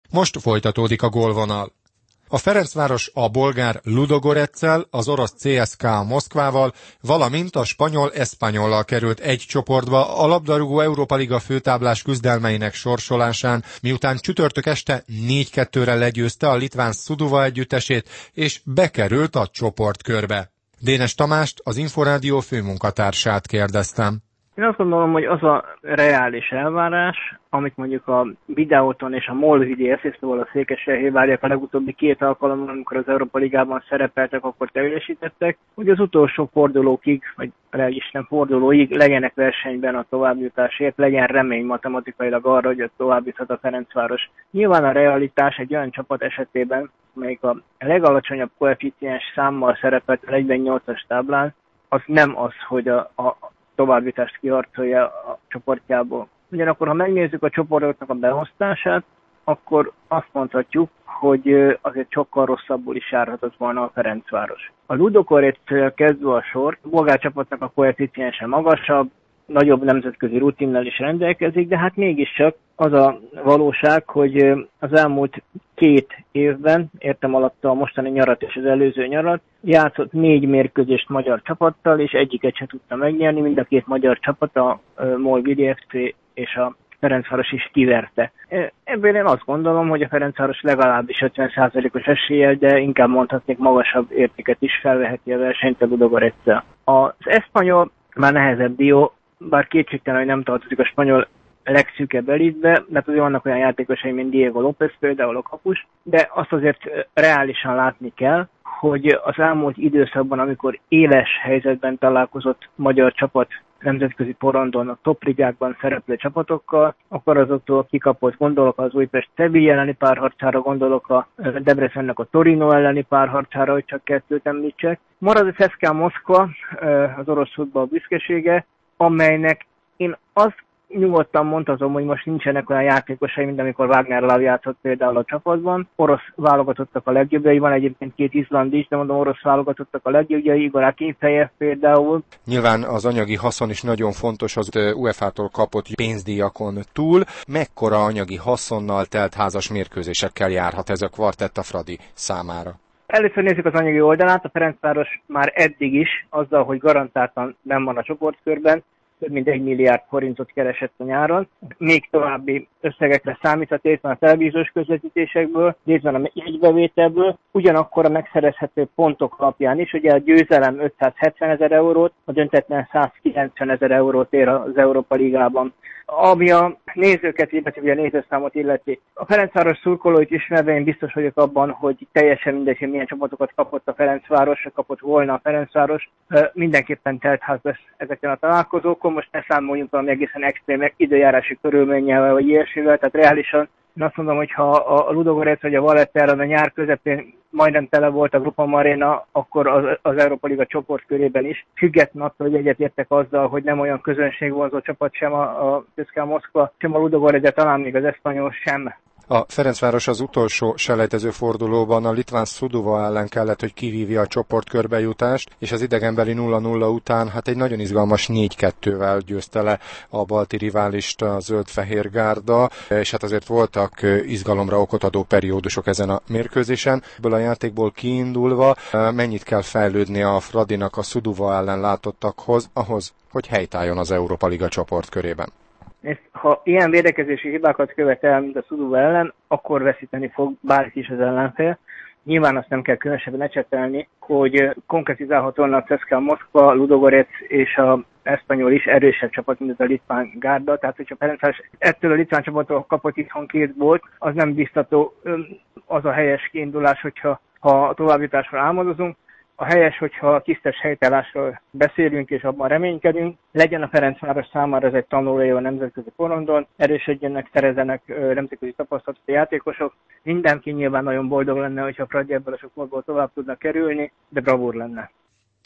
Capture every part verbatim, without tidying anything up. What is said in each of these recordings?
Most folytatódik a gólvonal. A Ferencváros a bolgár Ludogoreccel, az orosz cé es ká á Moszkvával, valamint a spanyol Españollal került egy csoportba a labdarúgó Európa Liga főtáblás küzdelmeinek sorsolásán, miután csütörtök este négy kettőre legyőzte a litván Sudova együttesét, és bekerült a csoportkörbe. Dénes Tamást, az Inforádió főmunkatársát kérdeztem. Én azt gondolom, hogy az a reális elvárás, amit mondjuk a Videóton és a MOL Vidi Eszésztóval a Székesfehérváriak a legutóbbi két alkalommal, amikor az Európa Ligában szerepeltek, akkor teljesítettek, hogy az utolsó fordulókig, vagy Isten fordulóig legyenek versenyben a továbbjutásért, legyen remény matematikailag arra, hogy ez továbbjuthat a Ferencváros. Nyilván a realitás egy olyan csapat esetében, amelyik a legalacsonyabb koeficiens számmal szerepelt a negyvennyolcas táblán, az nem az, hogy a, a továbbjutást kiharcolja a csoportjából. Ugyanakkor, ha megnézzük a csoportoknak a beosztását, akkor azt mondhatjuk, hogy azért sokkal rosszabbul is járhatott volna a Ferencváros. A Ludogorec kezdve a sor, a bolgár csapatnak a koeficiense magasabb, nagyobb nemzetközi rutinnal is rendelkezik, de hát mégiscsak az a valóság, hogy az elmúlt két évben, értem alatta a mostani nyarat és az előző nyarat, játszott négy mérkőzést magyar csapattal, és egyiket se tudta megnyerni, mind a két magyar csapat, a MOL Vidi ef cé és a Ferencváros is kiverte. Ebből én azt gondolom, hogy a Ferencváros legalábbis ötven százalékos eséllyel, de inkább mondhatnék magasabb értéket is felveheti a versenyt a Ludogoreccel. Az Español már nehezebb dió, bár kétségtelen, hogy nem tartozik a spanyol legszűkebb elitbe, mert azért vannak olyan játékosai, mint Diego López, például a kapus, de azt azért reálisan látni kell, hogy az elmúlt időszakban, amikor éles helyzetben találkozott magyar csapat nemzetközi porondon a topligákban szereplő csapatokkal, akkor azoktól kikapott, gondolok az Újpest Sevilla elleni párharcára, gondolok a Debrecennek a Torino elleni párharcára, hogy csak kettőt említsek. Marad a cé es ká á Moszkva, az orosz futball büszkesége, amelynek én azt nyugodtan mondhatom, hogy most nincsenek olyan játékosai, mint amikor Wagner Love játszott például a csapatban. Orosz válogatottak a legjobbjai, van egyébként két izlandi is, de mondom, orosz válogatottak a legjobbjai, Igor Akinfejev például. Nyilván az anyagi haszon is nagyon fontos az u e fá-tól kapott pénzdíjakon túl. Mekkora anyagi haszonnal telt házas mérkőzésekkel járhat ez a kvartett a Fradi számára? Először nézzük az anyagi oldalát. A Ferencváros már eddig is, azzal, hogy garantáltan nem van a csoportkörben, több mint egy milliárd forintot keresett a nyáron. Még további összegekre számíthat, részben a televíziós közvetítésekből, részben a jegybevételből, ugyanakkor a megszerezhető pontok alapján is. Ugye a győzelem ötszázhetven ezer eurót, a döntetlen százkilencven ezer eurót ér az Európa Ligában. Ami a nézőket, illetve a nézőszámot illeti. A Ferencváros szurkolóit ismerve én biztos vagyok abban, hogy teljesen mindegy, hogy milyen csapatokat kapott a Ferencváros, kapott volna a Ferencváros. Mindenképpen teltház lesz ezeken a találkozókon. Most ne számoljunk valami egészen extrém időjárási körülménnyel, vagy ilyesmivel, tehát reálisan én azt mondom, hogy ha a Ludogorec vagy a Valletta a nyár közepén majdnem tele volt a Groupama Arena, akkor az, az Európa Liga csoportkörében is. Független attól, hogy egyetértek azzal, hogy nem olyan közönségvonzó csapat sem a, a cé es ká á Moszkva, sem a Ludogorec, de talán még az Español sem. A Ferencváros az utolsó selejtező fordulóban a litván Sudova ellen kellett, hogy kivívja a csoportkörbejutást, és az idegenbeli nulla nulla után hát egy nagyon izgalmas négy kettővel győzte le a balti riválist a zöld-fehér gárda, és hát azért voltak izgalomra okot adó periódusok ezen a mérkőzésen. Ebből a játékból kiindulva mennyit kell fejlődni a Fradinak a Sudova ellen látottakhoz, ahhoz, hogy helytálljon az Európa Liga csoportkörében? Ha ilyen védekezési hibákat követel, mint a Sudova ellen, akkor veszíteni fog bárki is az ellenfél. Nyilván azt nem kell különösebben ecsetelni, hogy konkretizálhatóan a cé es ká á Moszkva, Ludogorec és a Español is erősebb csapat, mint a litván gárda. Tehát, hogyha Ferencváros ettől a litván csapattól kapott itthon két gólt, az nem biztató, az a helyes kiindulás, hogyha ha a továbbjutásra álmodozunk. A helyes, hogyha a tisztes helytállásról beszélünk és abban reménykedünk, legyen a Ferencváros számára ez egy tanulója a nemzetközi porondon, erősödjenek, szerezzenek nemzetközi tapasztalatot a játékosok. Mindenki nyilván nagyon boldog lenne, hogyha a Fradi ebből a csoportból tovább tudna kerülni, de bravúr lenne.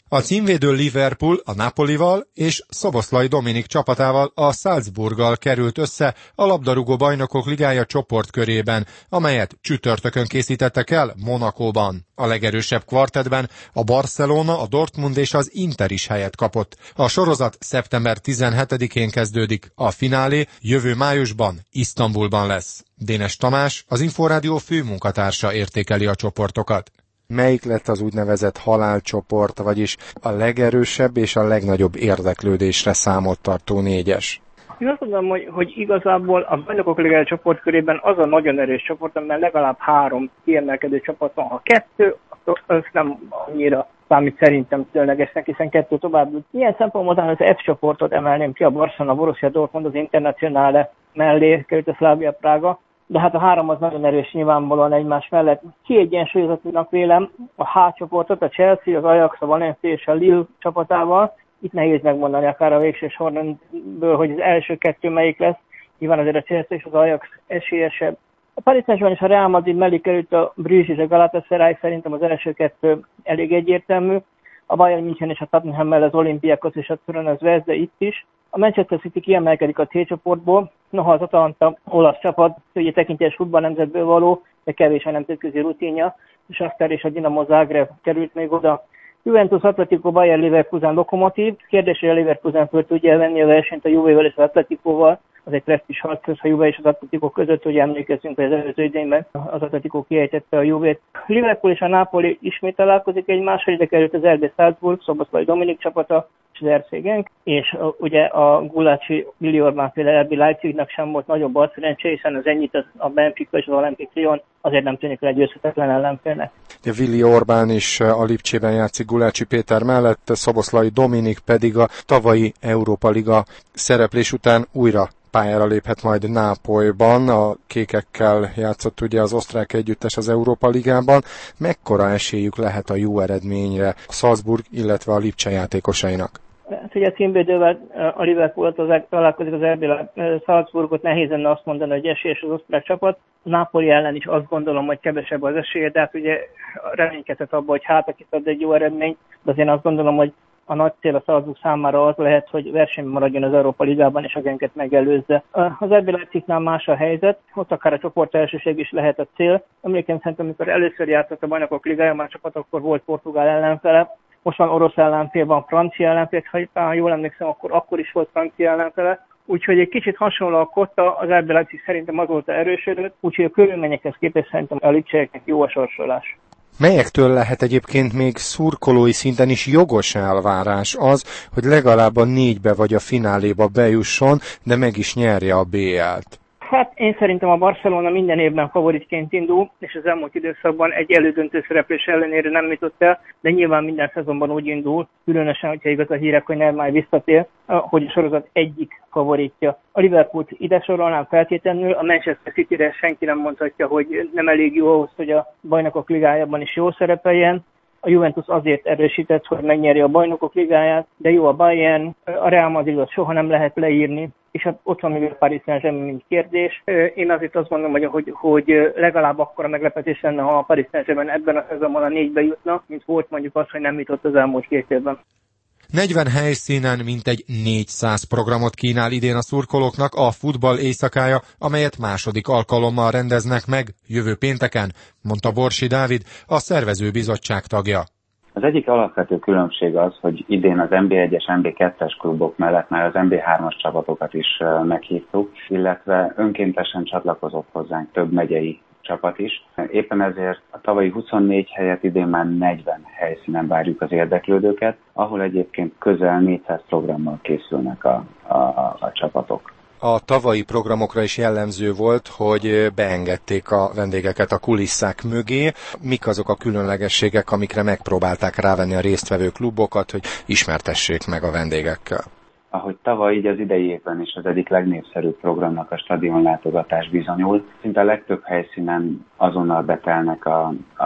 A címvédő Liverpool a Napolival és Szoboszlai Dominik csapatával a Salzburggal került össze a labdarúgó bajnokok ligája csoportkörében, amelyet csütörtökön készítettek el Monacóban. A legerősebb kvartettben a Barcelona, a Dortmund és az Inter is helyet kapott. A sorozat szeptember tizenhetedikén kezdődik, a finálé jövő májusban Isztambulban lesz. Dénes Tamás, az Inforádió főmunkatársa értékeli a csoportokat. Melyik lett az úgynevezett halálcsoport, vagyis a legerősebb és a legnagyobb érdeklődésre számot tartó négyes? Én azt mondom, hogy, hogy igazából a bajnokok ligája csoportkörében az a nagyon erős csoport, amiben legalább három kiemelkedő csapat van. Ha kettő, az nem annyira számít szerintem tőlegesnek, hiszen kettő tovább jut. Ilyen szempontból az F csoportot emelném ki, a Barcelona, Borussia Dortmund, az Internacionále mellé került a Slavia Praga. De hát a három az nagyon erős nyilvánvalóan egymás mellett. Kiegyensúlyozatúnak vélem a H csoportot, a Chelsea, az Ajax, a Valencia és a Lille csapatával. Itt nehéz megmondani akár a végső sorrendből, hogy az első kettő melyik lesz. Nyilván azért a Chelsea és az Ajax esélyesebb. A Paris Saint-Germain és a Real Madrid mellé került a Bruges és a Galatasaray, szerintem az első kettő elég egyértelmű. A Bayern München és a Tottenhammel az Olympiakos és a Turin az Vezde itt is. A Manchester City kiemelkedik a C csoportból, noha az Atalanta olasz csapat, ugye tekintélyes futballnemzetből való, de kevés a nemzetközi rutinja, és aztán és a Dinamo Zagreb került még oda. Juventus, Atletico, Bayer, Leverkusen, Lokomotív. Kérdés, hogy a Leverkusen föl tudja venni a versenyt a Juvéval és az Atleticóval. Az egy presztízs harc köz a Juve és az Atletico között, hogy emlékezzünk, hogy az előző idényben az Atletico kiejtette a Juvét. Liverpool és a Napoli ismét találkozik egymással, ide került az er bé Salzburg, Szoboszlai Dominik csapata, és az er cé Genk, és a, ugye a Gulácsi Willi Orbán féle er bé Leipzignek sem volt nagyobb arcszerencse, hiszen az ennyit a Benfica és az Olympique Lyon azért nem tűnik le egy győzhetetlen ellenfélnek. Willi Orbán is a Lipcsében játszik Gulácsi Péter mellett, Szoboszlai Dominik pedig a tavalyi Európa Liga szereplés után újra pályára léphet majd Nápolyban, a kékekkel játszott ugye az osztrák együttes az Európa Ligában. Mekkora esélyük lehet a jó eredményre a Salzburg, illetve a Lipcse játékosainak? Hát ugye a címvédővel a Liverpool találkozik az er bé Salzburgot, nehéz lenne azt mondani, hogy esélyes az osztrák csapat. A Napoli ellen is azt gondolom, hogy kevesebb az esélye, de hát ugye reménykedhet abban, hogy hát akit ad egy jó eredmény, de azért azt gondolom, hogy a nagy cél a Salzburg számára az lehet, hogy versenyben maradjon az Európa Ligában, és a Genket megelőzze. Az er bé Leipzignál más a helyzet, ott akár a csoport elsőség is lehet a cél. Emlékszem szerintem, amikor először játszott a Bajnokok Ligája, már csapat, akkor volt portugál ellenfele, most van orosz ellenfél, van francia ellenfél, ha jól emlékszem, akkor, akkor is volt francia ellenfele. Úgyhogy egy kicsit hasonló a kotta, az er bé Leipzig szerintem azóta erősödött, úgyhogy a körülményekhez képest szerintem a lipcseeknek jó a sorsolás. Melyektől lehet egyébként még szurkolói szinten is jogos elvárás az, hogy legalább a négybe vagy a fináléba bejusson, de meg is nyerje a bé el-t? Hát én szerintem a Barcelona minden évben favoritként indul, és az elmúlt időszakban egy elődöntő szereplés ellenére nem jutott el, de nyilván minden szezonban úgy indul, különösen, hogyha igaz a hírek, hogy Neymar visszatér, hogy a sorozat egyik favoritja. A Liverpoolt ide sorolnám feltétlenül, a Manchester Cityre senki nem mondhatja, hogy nem elég jó ahhoz, hogy a Bajnokok Ligájában is jól szerepeljen. A Juventus azért erősített, hogy megnyeri a Bajnokok Ligáját, de jó a Bayern, a Real Madridot soha nem lehet leírni, és hát ott van még a Paris Saint-Germain, mint kérdés. Én azért azt mondom, hogy, hogy legalább akkora meglepetés lenne, ha a Paris Saint-Germain ebben a szezonban a négybe jutna, mint volt mondjuk az, hogy nem jutott az elmúlt két évben. negyven helyszínen mintegy négyszáz programot kínál idén a szurkolóknak a futball éjszakája, amelyet második alkalommal rendeznek meg jövő pénteken, mondta Borsi Dávid, a szervezőbizottság tagja. Az egyik alapvető különbség az, hogy idén az en bé egyes, en bé kettes klubok mellett már az en bé hármas csapatokat is meghívtuk, illetve önkéntesen csatlakozott hozzánk több megyei csapat is. Éppen ezért a tavalyi huszonnégy helyet idén már negyven helyszínen várjuk az érdeklődőket, ahol egyébként közel négyszáz programmal készülnek a, a, a csapatok. A tavalyi programokra is jellemző volt, hogy beengedték a vendégeket a kulisszák mögé. Mik azok a különlegességek, amikre megpróbálták rávenni a résztvevő klubokat, hogy ismertessék meg a vendégekkel? Ahogy tavaly, így az idei évben is az egyik legnépszerűbb programnak a stadionlátogatás bizonyul. Szinte a legtöbb helyszínen azonnal betelnek a, a,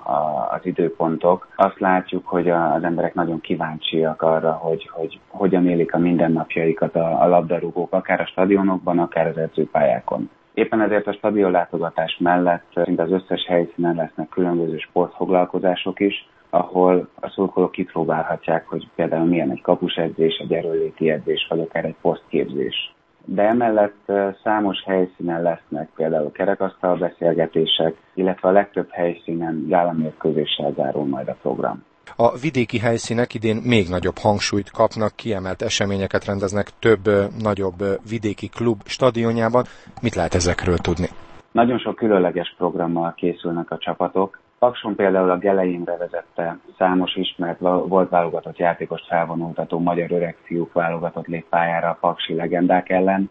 a, az időpontok. Azt látjuk, hogy az emberek nagyon kíváncsiak arra, hogy, hogy hogyan élik a mindennapjaikat a, a labdarúgók, akár a stadionokban, akár az edzőpályákon. Éppen ezért a stadionlátogatás mellett szinte az összes helyszínen lesznek különböző sportfoglalkozások is, ahol a szurkolók kipróbálhatják, hogy például milyen egy kapusedzés, egy erőnléti edzés, vagy akár egy posztképzés. De emellett számos helyszínen lesznek például kerekasztal beszélgetések, illetve a legtöbb helyszínen gálamérkőzéssel zárul majd a program. A vidéki helyszínek idén még nagyobb hangsúlyt kapnak, kiemelt eseményeket rendeznek több nagyobb vidéki klub stadionjában. Mit lehet ezekről tudni? Nagyon sok különleges programmal készülnek a csapatok. Pakson például a Gele Imre vezette számos ismert volt válogatott játékost felvonultató magyar öregfiúk válogatott lép pályára a paksi legendák ellen.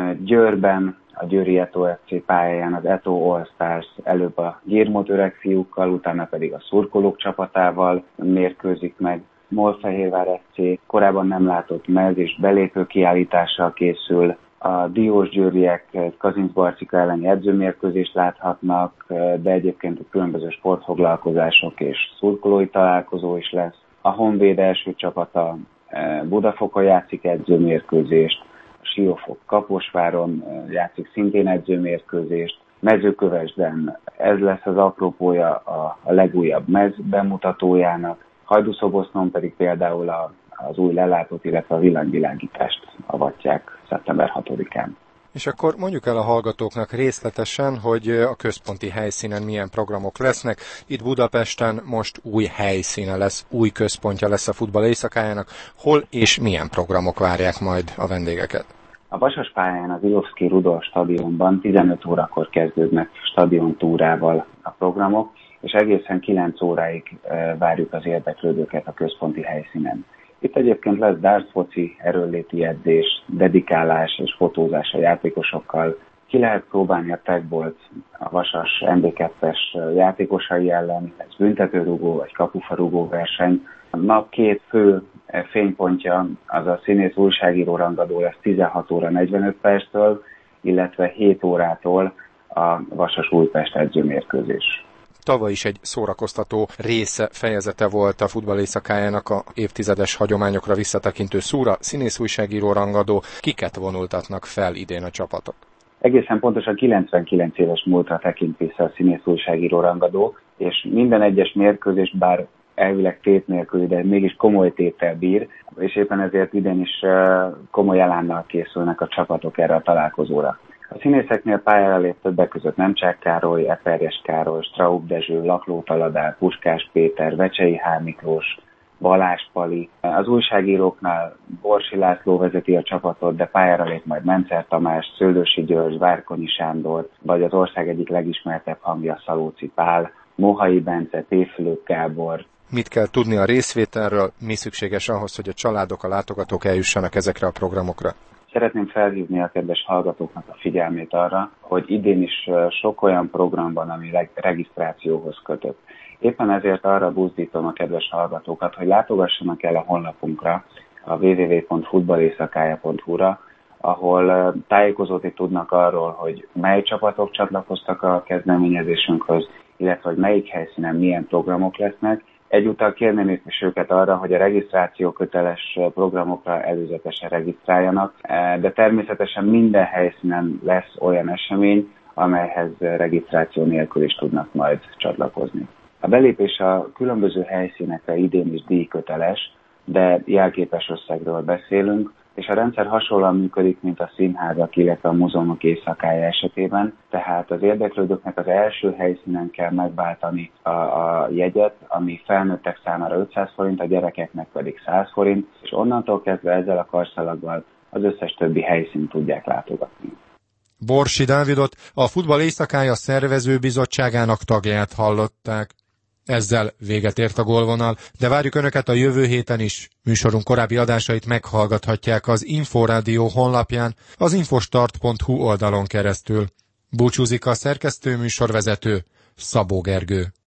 Győrben a Győri Eto ef cé pályáján az Eto All Stars előbb a Gyirmót öregfiúkkal, utána pedig a szurkolók csapatával mérkőzik meg. Molfehérvár ef cé korábban nem látott mez és belépő kiállítással készül. A diósgyőriek Kazincbarcika elleni edzőmérkőzést láthatnak, de egyébként a különböző sportfoglalkozások és szurkolói találkozó is lesz. A Honvéd első csapata Budafokon játszik edzőmérkőzést, a Siófok Kaposváron játszik szintén edzőmérkőzést, Mezőkövesden ez lesz az apropója a, a legújabb mez bemutatójának, Hajdúszoboszlón pedig például a az új lelátót, illetve a villanyvilágítást avatják szeptember hatodikán. És akkor mondjuk el a hallgatóknak részletesen, hogy a központi helyszínen milyen programok lesznek. Itt Budapesten most új helyszíne lesz, új központja lesz a futball éjszakájának. Hol és milyen programok várják majd a vendégeket? A Vasas pályán az Ilovszky Rudolf stadionban tizenöt órakor kezdődnek stadiontúrával a programok, és egészen kilenc óráig várjuk az érdeklődőket a központi helyszínen. Itt egyébként lesz dartfoci, erőnléti edzés, dedikálás és fotózás a játékosokkal. Ki lehet próbálni a tagbolt a Vasas em bé kettes játékosai ellen, ez büntetőrugó vagy kapufarugó verseny. A nap két fő fénypontja az a színész újságíró rangadó lesz tizenhat óra negyvenöt perctől, illetve hét órától a Vasas Újpest edzőmérkőzés. Tavaly is egy szórakoztató része, fejezete volt a futball éjszakájának a évtizedes hagyományokra visszatekintő Szúra, színész újságíró rangadó. Kiket vonultatnak fel idén a csapatok? Egészen pontosan kilencvenkilenc éves múltra tekint vissza a színész újságíró rangadó, és minden egyes mérkőzés, bár elvileg tét nélkül, de mégis komoly téttel bír, és éppen ezért idén is komoly elánnal készülnek a csapatok erre a találkozóra. A színészeknél pályára lép többek között Nemcsák Károly, Eperjes Károly, Straub Dezső, Lakló Taladár, Puskás Péter, Vecsei H. Miklós, Balázs Pali. Az újságíróknál Borsi László vezeti a csapatot, de pályára lép majd Mencer Tamás, Szőlősi György, Várkonyi Sándor, vagy az ország egyik legismertebb hangja Szalóci Pál, Mohai Bence, Téfülők Gábor. Mit kell tudni a részvételről, mi szükséges ahhoz, hogy a családok, a látogatók eljussanak ezekre a programokra? Szeretném felhívni a kedves hallgatóknak a figyelmét arra, hogy idén is sok olyan program van, ami regisztrációhoz kötött. Éppen ezért arra buzdítom a kedves hallgatókat, hogy látogassanak el a honlapunkra, a double-u double-u double-u pont futballészakálya pont hu-ra, ahol tájékozódni tudnak arról, hogy mely csapatok csatlakoztak a kezdeményezésünkhöz, illetve hogy melyik helyszínen milyen programok lesznek. Egyúttal kérném is őket arra, hogy a regisztráció köteles programokra előzetesen regisztráljanak, de természetesen minden helyszínen lesz olyan esemény, amelyhez regisztráció nélkül is tudnak majd csatlakozni. A belépés a különböző helyszínekre idén is díjköteles, de jelképes összegről beszélünk, és a rendszer hasonlóan működik, mint a színházak, illetve a múzeumok éjszakája esetében, tehát az érdeklődőknek az első helyszínen kell megváltani a, a jegyet, ami felnőttek számára ötszáz forint, a gyerekeknek pedig száz forint, és onnantól kezdve ezzel a karszalaggal az összes többi helyszínt tudják látogatni. Borsi Dávidot, a Futball éjszakája szervezőbizottságának tagját hallották. Ezzel véget ért a Gólvonal, de várjuk Önöket a jövő héten is. Műsorunk korábbi adásait meghallgathatják az Inforádió honlapján, az infostart pont hu oldalon keresztül. Búcsúzik a szerkesztő műsorvezető, Szabó Gergő.